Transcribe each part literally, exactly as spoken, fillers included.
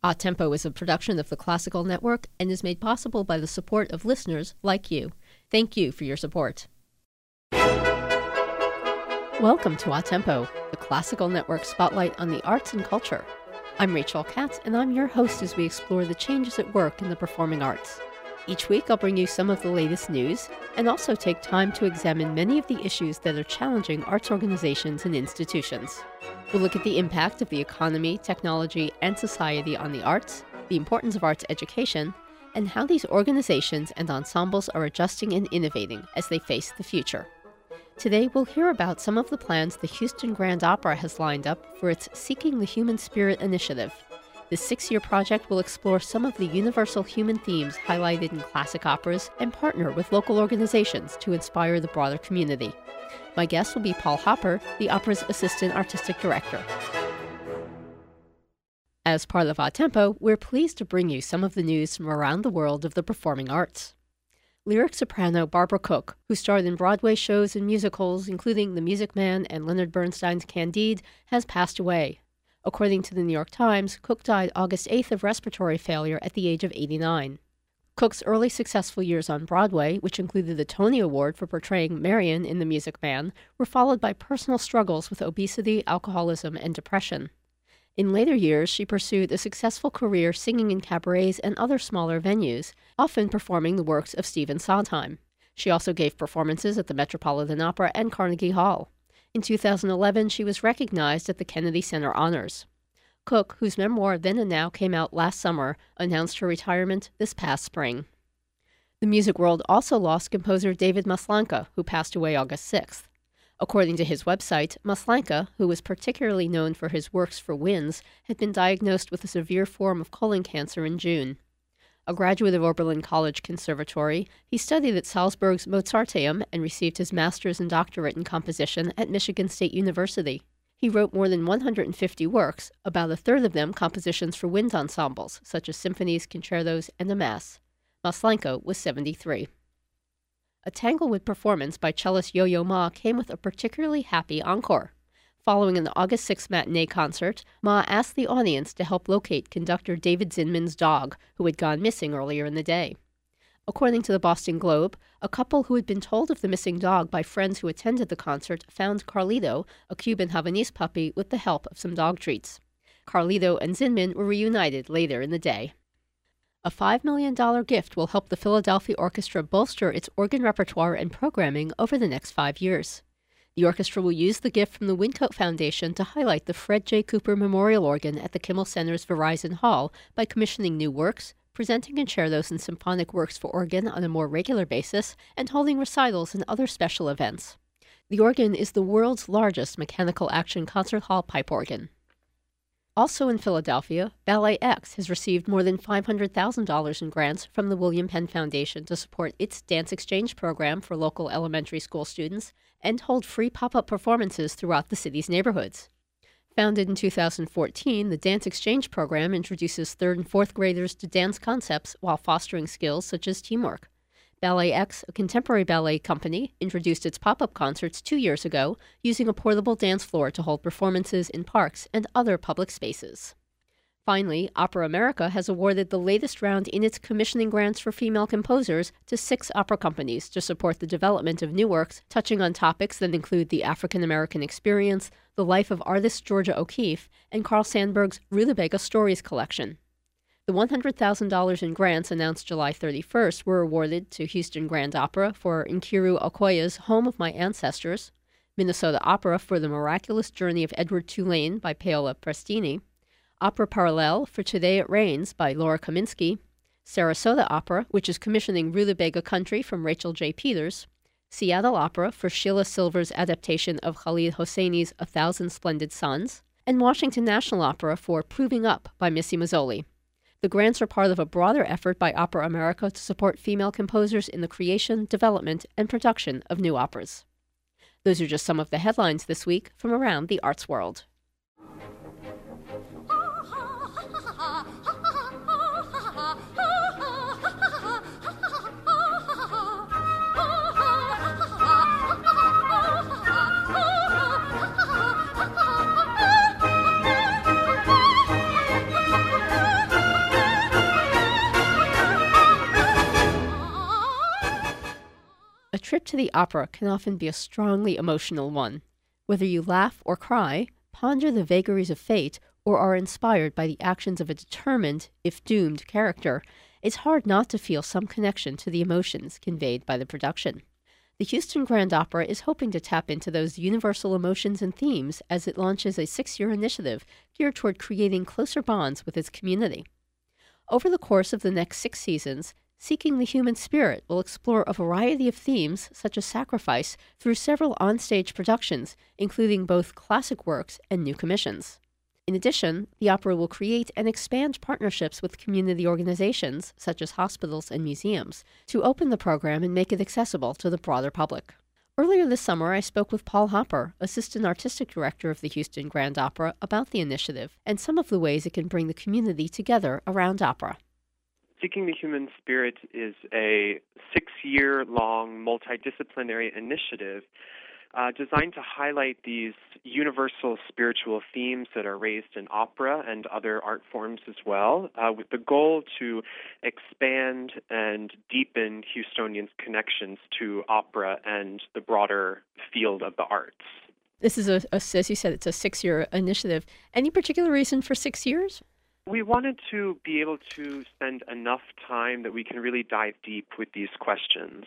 A Tempo is a production of the Classical Network and is made possible by the support of listeners like you. Thank you for your support. Welcome to A Tempo, the Classical Network spotlight on the arts and culture. I'm Rachel Katz, and I'm your host as we explore the changes at work in the performing arts. Each week, I'll bring you some of the latest news and also take time to examine many of the issues that are challenging arts organizations and institutions. We'll look at the impact of the economy, technology, and society on the arts, the importance of arts education, and how these organizations and ensembles are adjusting and innovating as they face the future. Today, we'll hear about some of the plans the Houston Grand Opera has lined up for its Seeking the Human Spirit initiative. This six-year project will explore some of the universal human themes highlighted in classic operas and partner with local organizations to inspire the broader community. My guest will be Paul Hopper, the opera's Assistant Artistic Director. As part of A Tempo, we're pleased to bring you some of the news from around the world of the performing arts. Lyric soprano Barbara Cook, who starred in Broadway shows and musicals including The Music Man and Leonard Bernstein's Candide, has passed away. According to the New York Times, Cook died August eighth of respiratory failure at the age of eighty-nine. Cook's early successful years on Broadway, which included the Tony Award for portraying Marion in The Music Man, were followed by personal struggles with obesity, alcoholism, and depression. In later years, she pursued a successful career singing in cabarets and other smaller venues, often performing the works of Stephen Sondheim. She also gave performances at the Metropolitan Opera and Carnegie Hall. In two thousand eleven, she was recognized at the Kennedy Center Honors. Cook, whose memoir Then and Now came out last summer, announced her retirement this past spring. The music world also lost composer David Maslanka, who passed away August sixth. According to his website, Maslanka, who was particularly known for his works for winds, had been diagnosed with a severe form of colon cancer in June. A graduate of Oberlin College Conservatory, he studied at Salzburg's Mozarteum and received his master's and doctorate in composition at Michigan State University. He wrote more than one hundred fifty works, about a third of them compositions for wind ensembles, such as symphonies, concertos, and a mass. Maslanka was seventy-three. A Tanglewood performance by cellist Yo-Yo Ma came with a particularly happy encore. Following an August sixth matinee concert, Ma asked the audience to help locate conductor David Zinman's dog, who had gone missing earlier in the day. According to the Boston Globe, a couple who had been told of the missing dog by friends who attended the concert found Carlito, a Cuban Havanese puppy, with the help of some dog treats. Carlito and Zinman were reunited later in the day. A five million dollars gift will help the Philadelphia Orchestra bolster its organ repertoire and programming over the next five years. The orchestra will use the gift from the Wyncote Foundation to highlight the Fred J. Cooper Memorial Organ at the Kimmel Center's Verizon Hall by commissioning new works, presenting concertos and symphonic works for organ on a more regular basis, and holding recitals and other special events. The organ is the world's largest mechanical action concert hall pipe organ. Also in Philadelphia, Ballet X has received more than five hundred thousand dollars in grants from the William Penn Foundation to support its dance exchange program for local elementary school students and hold free pop-up performances throughout the city's neighborhoods. Founded in two thousand fourteen, the Dance Exchange program introduces third and fourth graders to dance concepts while fostering skills such as teamwork. Ballet X, a contemporary ballet company, introduced its pop-up concerts two years ago, using a portable dance floor to hold performances in parks and other public spaces. Finally, Opera America has awarded the latest round in its commissioning grants for female composers to six opera companies to support the development of new works touching on topics that include the African American experience, the life of artist Georgia O'Keeffe, and Carl Sandburg's Rutabaga Stories collection. The one hundred thousand dollars in grants announced July thirty-first were awarded to Houston Grand Opera for Nkiru Okoye's Home of My Ancestors, Minnesota Opera for The Miraculous Journey of Edward Tulane by Paola Prestini, Opera Parallel for Today It Rains by Laura Kaminsky, Sarasota Opera, which is commissioning Rutabaga Country from Rachel J. Peters, Seattle Opera for Sheila Silver's adaptation of Khalid Hosseini's A Thousand Splendid Suns, and Washington National Opera for Proving Up by Missy Mazzoli. The grants are part of a broader effort by Opera America to support female composers in the creation, development, and production of new operas. Those are just some of the headlines this week from around the arts world. to the opera can often be a strongly emotional one. Whether you laugh or cry, ponder the vagaries of fate, or are inspired by the actions of a determined, if doomed, character, it's hard not to feel some connection to the emotions conveyed by the production. The Houston Grand Opera is hoping to tap into those universal emotions and themes as it launches a six-year initiative geared toward creating closer bonds with its community. Over the course of the next six seasons, Seeking the Human Spirit will explore a variety of themes, such as sacrifice, through several onstage productions, including both classic works and new commissions. In addition, the opera will create and expand partnerships with community organizations, such as hospitals and museums, to open the program and make it accessible to the broader public. Earlier this summer, I spoke with Paul Hopper, Assistant Artistic Director of the Houston Grand Opera, about the initiative and some of the ways it can bring the community together around opera. Seeking the Human Spirit is a six-year-long multidisciplinary initiative uh, designed to highlight these universal spiritual themes that are raised in opera and other art forms as well, uh, with the goal to expand and deepen Houstonians' connections to opera and the broader field of the arts. This is, a, a as you said, it's a six-year initiative. Any particular reason for six years? We wanted to be able to spend enough time that we can really dive deep with these questions.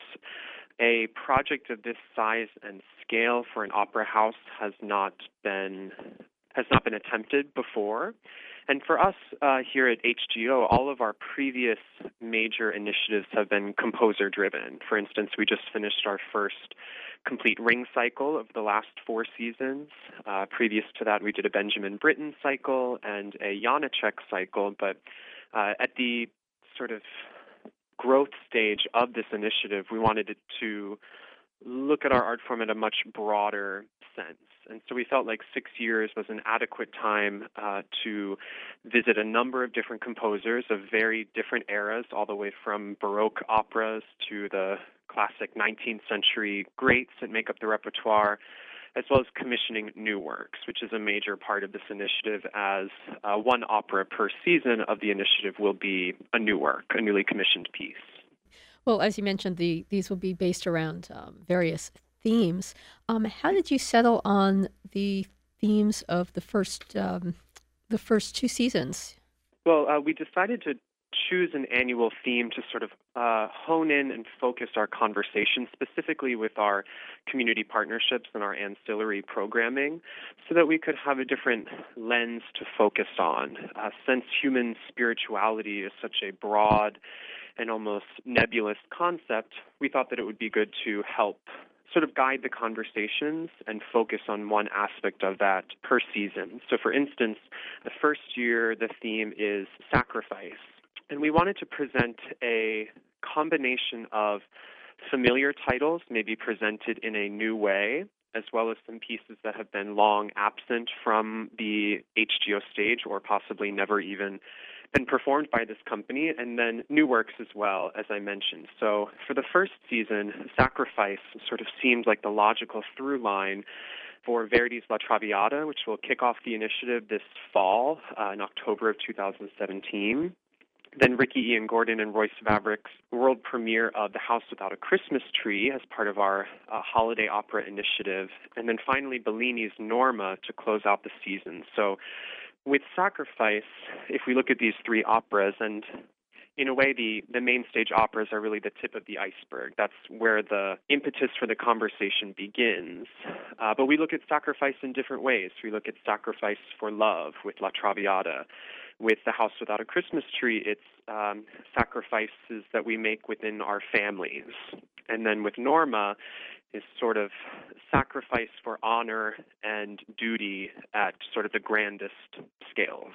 A project of this size and scale for an opera house has not been has not been attempted before. And for us uh, here at H G O, all of our previous major initiatives have been composer-driven. For instance, we just finished our first complete ring cycle of the last four seasons. Uh, previous to that, we did a Benjamin Britten cycle and a Janacek cycle. But uh, at the sort of growth stage of this initiative, we wanted it to look at our art form in a much broader sense. And so we felt like six years was an adequate time uh, to visit a number of different composers of very different eras, all the way from Baroque operas to the classic nineteenth century greats that make up the repertoire, as well as commissioning new works, which is a major part of this initiative, as uh, one opera per season of the initiative will be a new work, a newly commissioned piece. Well, as you mentioned, the these will be based around um, various themes. Um, how did you settle on the themes of the first um, the first two seasons? Well, uh, we decided to choose an annual theme to sort of uh, hone in and focus our conversation specifically with our community partnerships and our ancillary programming so that we could have a different lens to focus on. Uh, since human spirituality is such a broad and almost nebulous concept, we thought that it would be good to help sort of guide the conversations and focus on one aspect of that per season. So for instance, the first year the theme is sacrifice. And we wanted to present a combination of familiar titles, maybe presented in a new way, as well as some pieces that have been long absent from the H G O stage or possibly never even been performed by this company, and then new works as well, as I mentioned. So for the first season, Sacrifice sort of seemed like the logical through line for Verdi's La Traviata, which will kick off the initiative this fall uh, in October of two thousand seventeen. Then Ricky Ian Gordon and Royce Vavrick's world premiere of The House Without a Christmas Tree as part of our uh, holiday opera initiative. And then finally Bellini's Norma to close out the season. So with Sacrifice, if we look at these three operas, and in a way the, the main stage operas are really the tip of the iceberg. That's where the impetus for the conversation begins. Uh, but we look at sacrifice in different ways. We look at sacrifice for love with La Traviata. With The House Without a Christmas Tree, it's um, sacrifices that we make within our families. And then with Norma, is sort of sacrifice for honor and duty at sort of the grandest scales.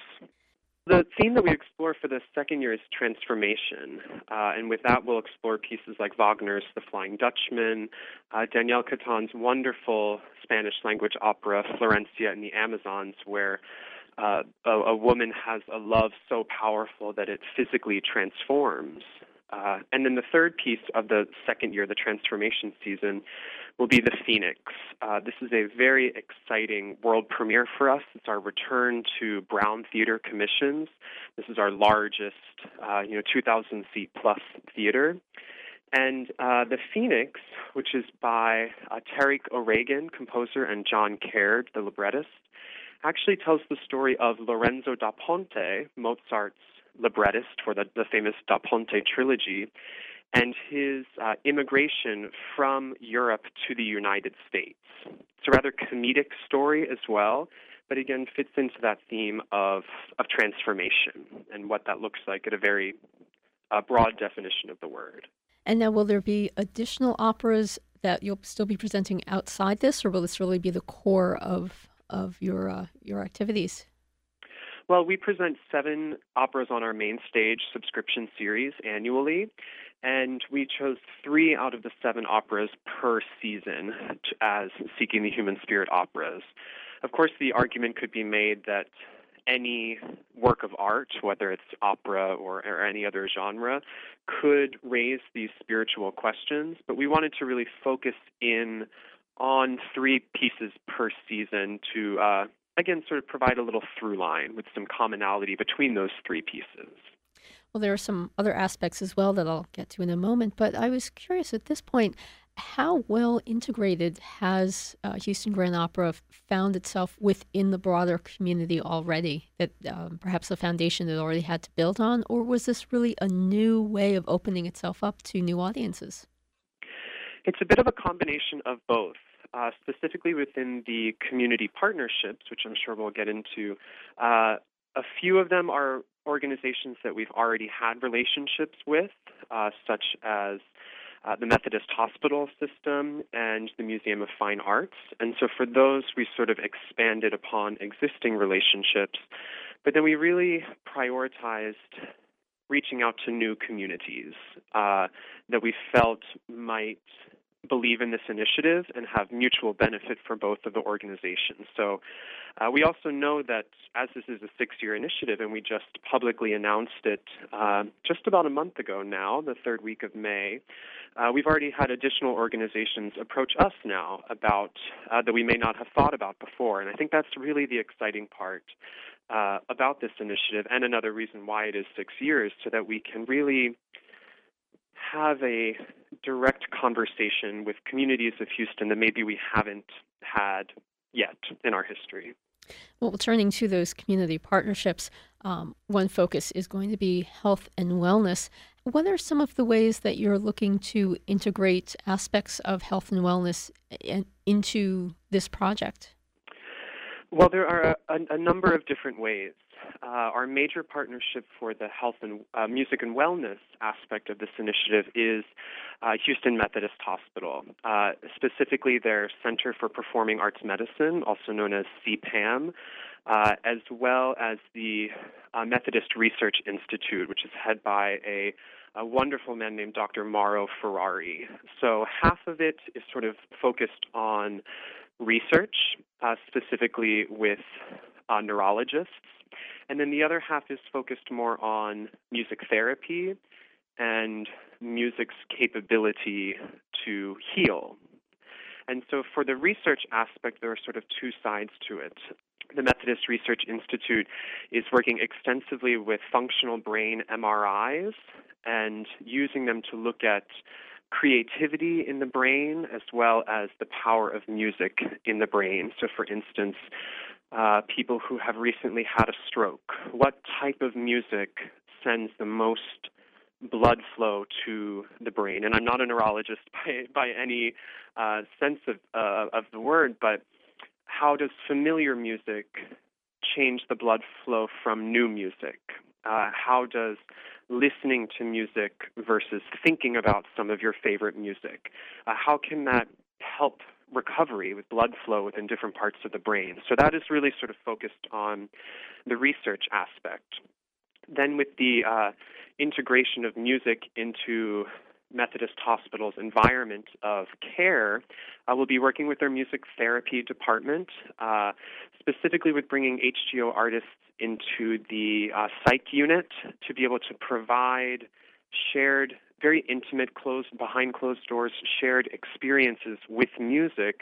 The theme that we explore for the second year is transformation, uh, and with that we'll explore pieces like Wagner's The Flying Dutchman, uh, Daniel Caton's wonderful Spanish-language opera Florencia and the Amazons, where uh, a, a woman has a love so powerful that it physically transforms. Uh, and then the third piece of the second year, the transformation season, will be The Phoenix. Uh, this is a very exciting world premiere for us. It's our return to Brown Theater commissions. This is our largest, uh, you know, two thousand seat plus theater. And uh, The Phoenix, which is by uh, Tariq O'Regan, composer, and John Caird, the librettist, actually tells the story of Lorenzo da Ponte, Mozart's librettist for the, the famous Da Ponte trilogy, and his uh, immigration from Europe to the United States. It's a rather comedic story as well, but again fits into that theme of, of transformation and what that looks like at a very uh, broad definition of the word. And now, will there be additional operas that you'll still be presenting outside this, or will this really be the core of of your uh, your activities? Well, we present seven operas on our main stage subscription series annually, and we chose three out of the seven operas per season as Seeking the Human Spirit operas. Of course, the argument could be made that any work of art, whether it's opera or, or any other genre, could raise these spiritual questions, but we wanted to really focus in on three pieces per season to, uh, again, sort of provide a little through line with some commonality between those three pieces. Well, there are some other aspects as well that I'll get to in a moment, but I was curious at this point, how well integrated has uh, Houston Grand Opera found itself within the broader community already, that um, perhaps a foundation it already had to build on, or was this really a new way of opening itself up to new audiences? It's a bit of a combination of both. Uh, specifically within the community partnerships, which I'm sure we'll get into, uh, a few of them are organizations that we've already had relationships with, uh, such as uh, the Methodist Hospital System and the Museum of Fine Arts. And so for those, we sort of expanded upon existing relationships, but then we really prioritized reaching out to new communities uh, that we felt might believe in this initiative and have mutual benefit for both of the organizations. So uh, we also know that as this is a six-year initiative, and we just publicly announced it uh, just about a month ago now, the third week of May, uh, we've already had additional organizations approach us now about uh, that we may not have thought about before. And I think that's really the exciting part uh, about this initiative, and another reason why it is six years, so that we can really have a direct conversation with communities of Houston that maybe we haven't had yet in our history. Well, turning to those community partnerships, um, one focus is going to be health and wellness. What are some of the ways that you're looking to integrate aspects of health and wellness in, into this project? Well, there are a, a number of different ways. Uh, our major partnership for the health and uh, music and wellness aspect of this initiative is uh, Houston Methodist Hospital, uh, specifically their Center for Performing Arts Medicine, also known as C PAM, uh, as well as the uh, Methodist Research Institute, which is headed by a, a wonderful man named Doctor Mauro Ferrari. So half of it is sort of focused on research, uh, specifically with uh, neurologists. And then the other half is focused more on music therapy and music's capability to heal. And so for the research aspect, there are sort of two sides to it. The Methodist Research Institute is working extensively with functional brain M R Is and using them to look at creativity in the brain as well as the power of music in the brain. So for instance, uh, people who have recently had a stroke, what type of music sends the most blood flow to the brain? And I'm not a neurologist by, by any uh, sense of, uh, of the word, but how does familiar music change the blood flow from new music? Uh, how does listening to music versus thinking about some of your favorite music, uh, how can that help recovery with blood flow within different parts of the brain? So that is really sort of focused on the research aspect. Then with the uh, integration of music into Methodist Hospital's environment of care, uh, we'll be working with their music therapy department, uh, specifically with bringing H G O artists into the uh, psych unit to be able to provide shared, very intimate, closed, behind closed doors, shared experiences with music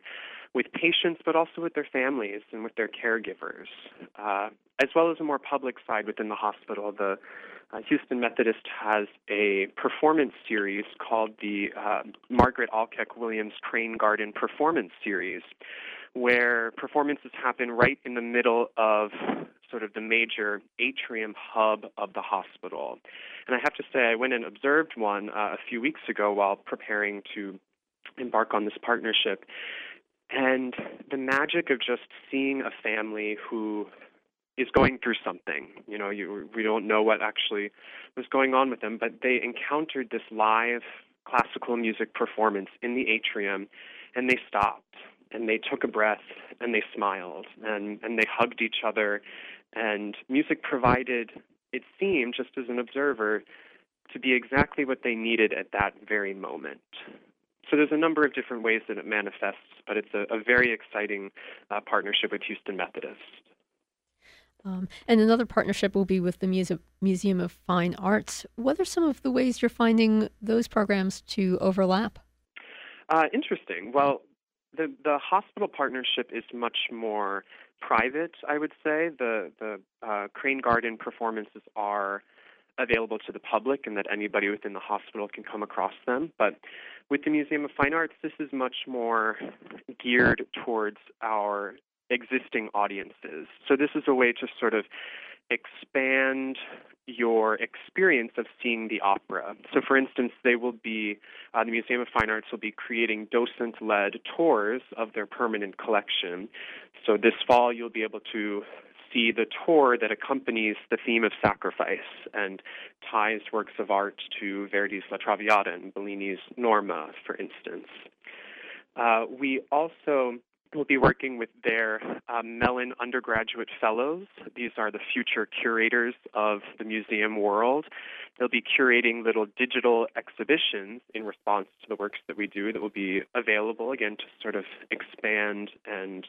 with patients, but also with their families and with their caregivers, uh, as well as a more public side within the hospital. The uh, Houston Methodist has a performance series called the uh, Margaret Alkeck Williams Crane Garden Performance Series, where performances happen right in the middle of sort of the major atrium hub of the hospital. And I have to say, I went and observed one uh, a few weeks ago while preparing to embark on this partnership. And the magic of just seeing a family who is going through something, you know, you, we don't know what actually was going on with them, but they encountered this live classical music performance in the atrium, and they stopped, and they took a breath, and they smiled, and, and they hugged each other, and music provided, it seemed, just as an observer, to be exactly what they needed at that very moment. So there's a number of different ways that it manifests, but it's a, a very exciting uh, partnership with Houston Methodist. Um, and another partnership will be with the Muse- Museum of Fine Arts. What are some of the ways you're finding those programs to overlap? Uh, interesting. Well, the the hospital partnership is much more private, I would say. The the uh, Crane Garden performances are available to the public, and that anybody within the hospital can come across them. But with the Museum of Fine Arts, this is much more geared towards our existing audiences. So this is a way to sort of expand your experience of seeing the opera. So for instance, they will be, uh, the Museum of Fine Arts will be creating docent-led tours of their permanent collection. So this fall you'll be able to see the tour that accompanies the theme of sacrifice and ties works of art to Verdi's La Traviata and Bellini's Norma, for instance. Uh, we also will be working with their uh, Mellon undergraduate fellows. These are the future curators of the museum world. They'll be curating little digital exhibitions in response to the works that we do that will be available, again, to sort of expand and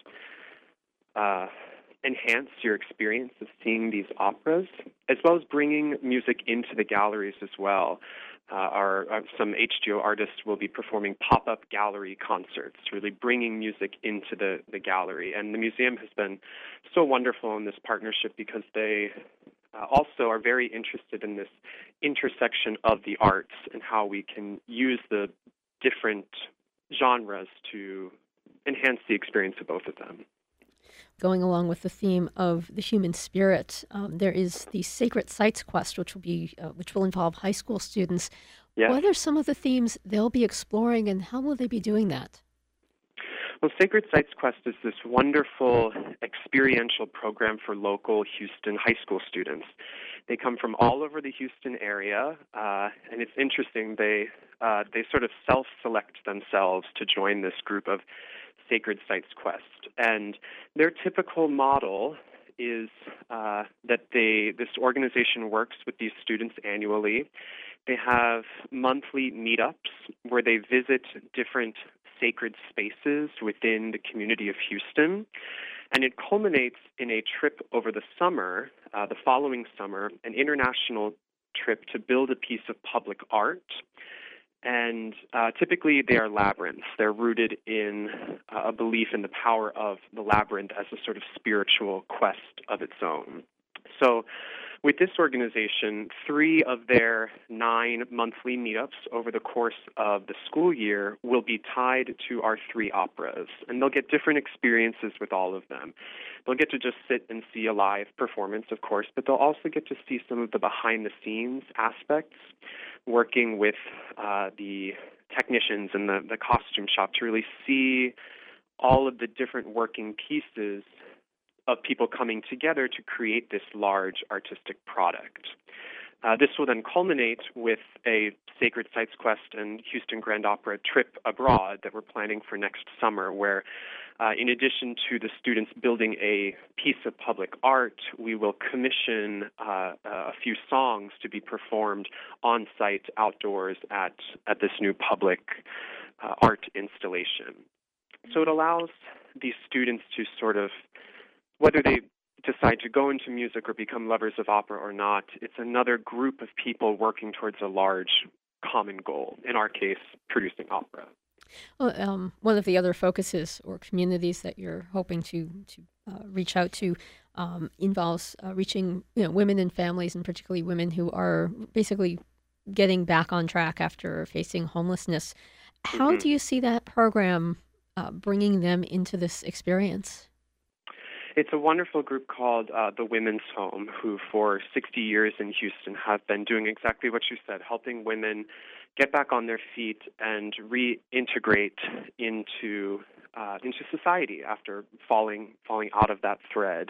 uh, enhance your experience of seeing these operas, as well as bringing music into the galleries as well. Uh, our, uh, some H G O artists will be performing pop-up gallery concerts, really bringing music into the, the gallery. And the museum has been so wonderful in this partnership because they uh, also are very interested in this intersection of the arts and how we can use the different genres to enhance the experience of both of them. Going along with the theme of the human spirit, um, there is the Sacred Sites Quest, which will be uh, which will involve high school students. Yes. What are some of the themes they'll be exploring, and how will they be doing that? Well, Sacred Sites Quest is this wonderful experiential program for local Houston high school students. They come from all over the Houston area, uh, and it's interesting. They uh, they sort of self-select themselves to join this group of Sacred Sites Quest. And their typical model is uh, that they this organization works with these students annually. They have monthly meetups where they visit different sacred spaces within the community of Houston. And it culminates in a trip over the summer, uh, the following summer, an international trip to build a piece of public art. And uh, typically they are labyrinths. They're rooted in uh, a belief in the power of the labyrinth as a sort of spiritual quest of its own. So with this organization, three of their nine monthly meetups over the course of the school year will be tied to our three operas, and they'll get different experiences with all of them. They'll get to just sit and see a live performance, of course, but they'll also get to see some of the behind-the-scenes aspects, working with uh, the technicians in the, the costume shop to really see all of the different working pieces of people coming together to create this large artistic product. Uh, this will then culminate with a Sacred Sites Quest and Houston Grand Opera trip abroad that we're planning for next summer, where uh, in addition to the students building a piece of public art, we will commission uh, a few songs to be performed on site outdoors at, at this new public uh, art installation. So it allows these students to sort of, whether they decide to go into music or become lovers of opera or not, it's another group of people working towards a large common goal, in our case, producing opera. Well, um, one of the other focuses or communities that you're hoping to to uh, reach out to um, involves uh, reaching you know women and families, and particularly women who are basically getting back on track after facing homelessness. How hmm do you see that program uh, bringing them into this experience? It's a wonderful group called uh, the Women's Home, who for sixty years in Houston have been doing exactly what you said, helping women get back on their feet and reintegrate into uh, into society after falling falling out of that thread.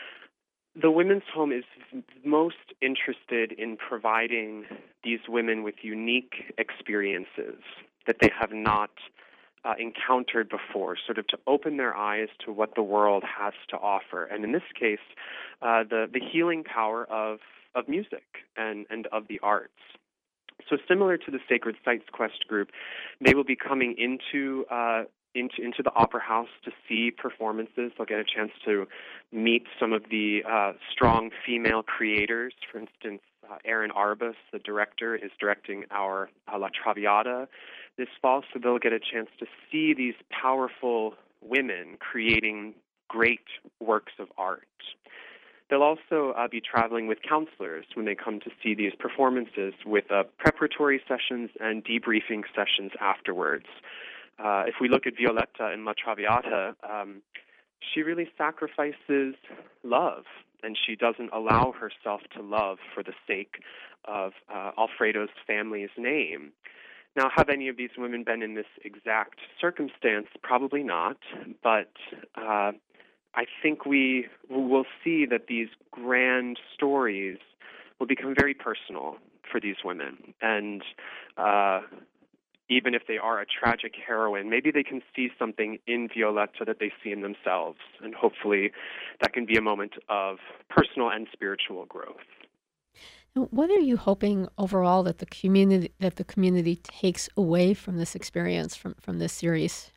The Women's Home is most interested in providing these women with unique experiences that they have not uh, encountered before, sort of to open their eyes to what the world has to offer. And in this case, uh, the, the healing power of, of music and, and of the arts. So similar to the Sacred Sites Quest group, they will be coming into uh, into into the Opera House to see performances. They'll get a chance to meet some of the uh, strong female creators. For instance, uh, Erin Arbus, the director, is directing our uh, La Traviata this fall, so they'll get a chance to see these powerful women creating great works of art. They'll also uh, be traveling with counselors when they come to see these performances, with uh, preparatory sessions and debriefing sessions afterwards. Uh, if we look at Violetta in La Traviata, um, she really sacrifices love, and she doesn't allow herself to love for the sake of uh, Alfredo's family's name. Now, have any of these women been in this exact circumstance? Probably not, but uh, I think we will see that these grand stories will become very personal for these women. And uh, even if they are a tragic heroine, maybe they can see something in Violetta that they see in themselves. And hopefully that can be a moment of personal and spiritual growth. Now, what are you hoping overall that the community that the community takes away from this experience, from, from this series?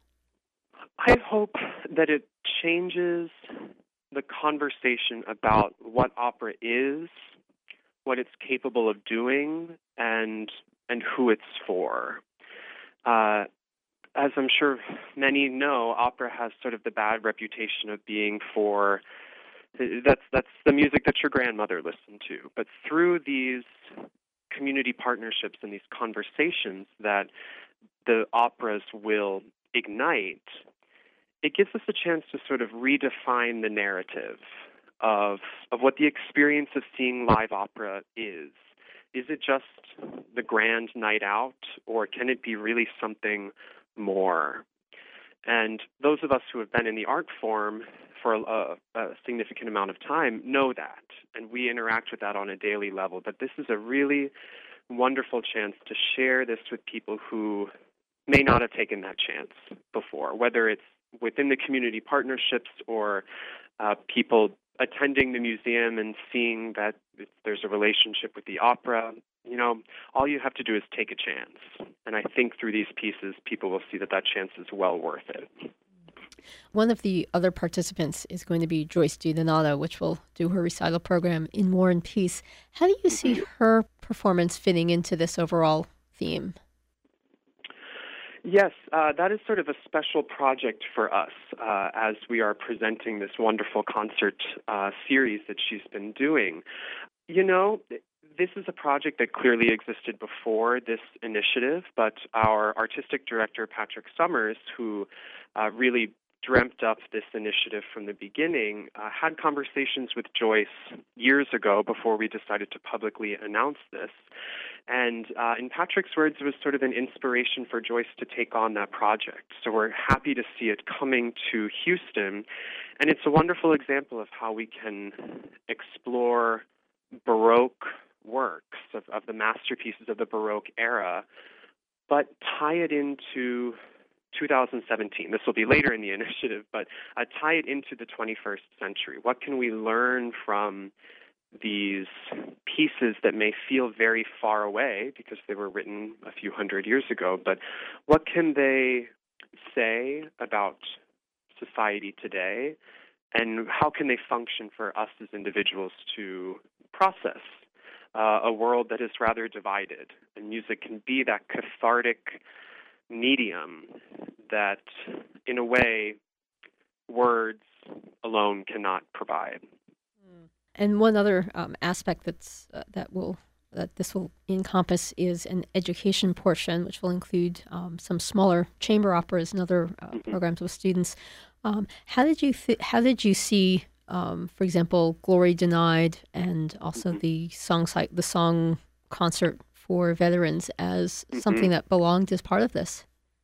I hope that it changes the conversation about what opera is, what it's capable of doing, and and who it's for. Uh, as I'm sure many know, opera has sort of the bad reputation of being for that's that's the music that your grandmother listened to. But through these community partnerships and these conversations that the operas will ignite, it gives us a chance to sort of redefine the narrative of of what the experience of seeing live opera is. Is it just the grand night out, or can it be really something more? And those of us who have been in the art form for a, a significant amount of time know that, and we interact with that on a daily level. But this is a really wonderful chance to share this with people who may not have taken that chance before, whether it's within the community partnerships or uh, people attending the museum and seeing that there's a relationship with the opera. You know, all you have to do is take a chance. And I think through these pieces, people will see that that chance is well worth it. One of the other participants is going to be Joyce DiDonato, which will do her recital program in War and Peace. How do you see Mm-hmm. her performance fitting into this overall theme? Yes, uh, that is sort of a special project for us uh, as we are presenting this wonderful concert uh, series that she's been doing. You know, this is a project that clearly existed before this initiative, but our artistic director, Patrick Summers, who uh, really dreamt up this initiative from the beginning, uh, had conversations with Joyce years ago before we decided to publicly announce this. And uh, in Patrick's words, it was sort of an inspiration for Joyce to take on that project. So we're happy to see it coming to Houston. And it's a wonderful example of how we can explore Baroque works, of, of the masterpieces of the Baroque era, but tie it into two thousand seventeen. This will be later in the initiative, but uh, tie it into the twenty-first century. What can we learn from these pieces that may feel very far away because they were written a few hundred years ago, but what can they say about society today, and how can they function for us as individuals to process uh, a world that is rather divided? And music can be that cathartic medium that, in a way, words alone cannot provide. And one other um, aspect that's uh, that will that this will encompass is an education portion, which will include um, some smaller chamber operas and other uh, Mm-hmm. programs with students. Um, how did you th- how did you see, um, for example, "Glory Denied" and also Mm-hmm. the song site, the song concert for veterans as Mm-hmm. something that belonged as part of this?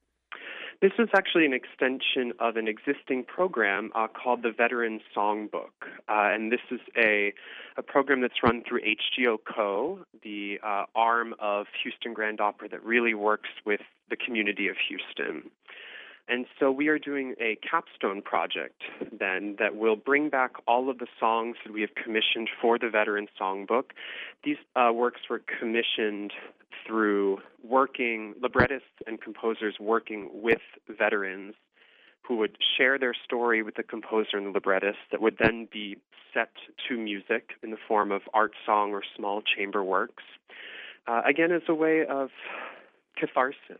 This was actually an extension of an existing program uh, called the Veteran Songbook. Uh, and this is a, a program that's run through H G O Co., the uh, arm of Houston Grand Opera that really works with the community of Houston. And so we are doing a capstone project then that will bring back all of the songs that we have commissioned for the Veteran Songbook. These uh, works were commissioned through working, librettists and composers working with veterans who would share their story with the composer and the librettist that would then be set to music in the form of art song or small chamber works. Uh, again, as a way of catharsis,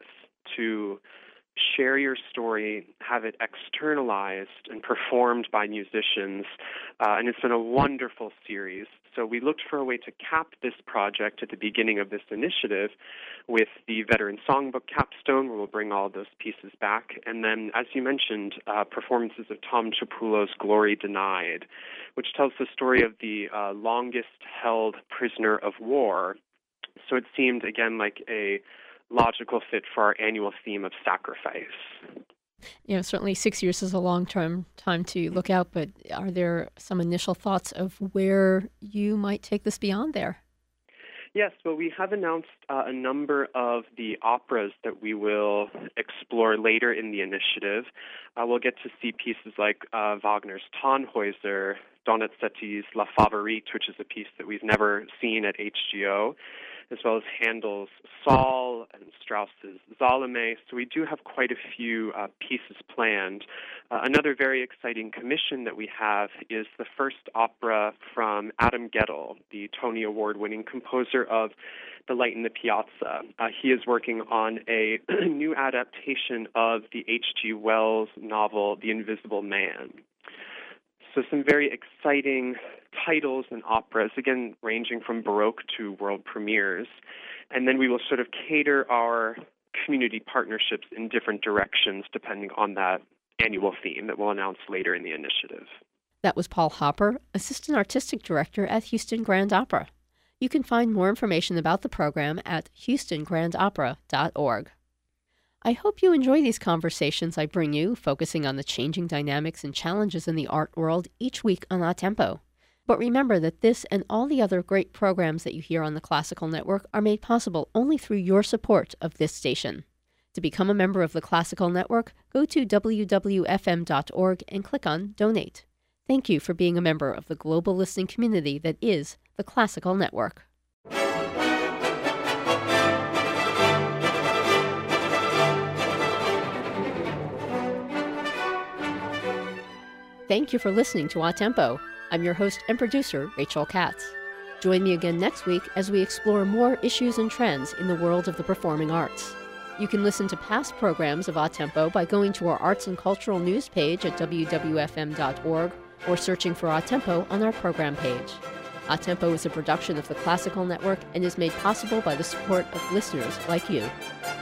to share your story, have it externalized and performed by musicians, uh, and it's been a wonderful series. So we looked for a way to cap this project at the beginning of this initiative with the Veteran Songbook capstone, where we'll bring all those pieces back, and then, as you mentioned, uh, performances of Tom Chapulo's Glory Denied, which tells the story of the uh, longest-held prisoner of war. So it seemed, again, like a logical fit for our annual theme of sacrifice. You know, certainly six years is a long-term time to look out, but are there some initial thoughts of where you might take this beyond there? Yes, well, we have announced uh, a number of the operas that we will explore later in the initiative. Uh, we'll get to see pieces like uh, Wagner's Tannhäuser, Donizetti's La Favorite, which is a piece that we've never seen at H G O, as well as Handel's Saul and Strauss's Salome. So we do have quite a few uh, pieces planned. Uh, another very exciting commission that we have is the first opera from Adam Guettel, the Tony Award-winning composer of The Light in the Piazza. Uh, he is working on a new adaptation of the H G Wells novel, The Invisible Man. So some very exciting titles and operas, again, ranging from Baroque to world premieres. And then we will sort of cater our community partnerships in different directions depending on that annual theme that we'll announce later in the initiative. That was Paul Hopper, Assistant Artistic Director at Houston Grand Opera. You can find more information about the program at houston grand opera dot org. I hope you enjoy these conversations I bring you, focusing on the changing dynamics and challenges in the art world each week on A Tempo. But remember that this and all the other great programs that you hear on the Classical Network are made possible only through your support of this station. To become a member of the Classical Network, go to w w f m dot org and click on Donate. Thank you for being a member of the global listening community that is the Classical Network. Thank you for listening to A Tempo. I'm your host and producer, Rachel Katz. Join me again next week as we explore more issues and trends in the world of the performing arts. You can listen to past programs of A Tempo by going to our Arts and Cultural News page at w w f m dot org or searching for A Tempo on our program page. A Tempo is a production of the Classical Network and is made possible by the support of listeners like you.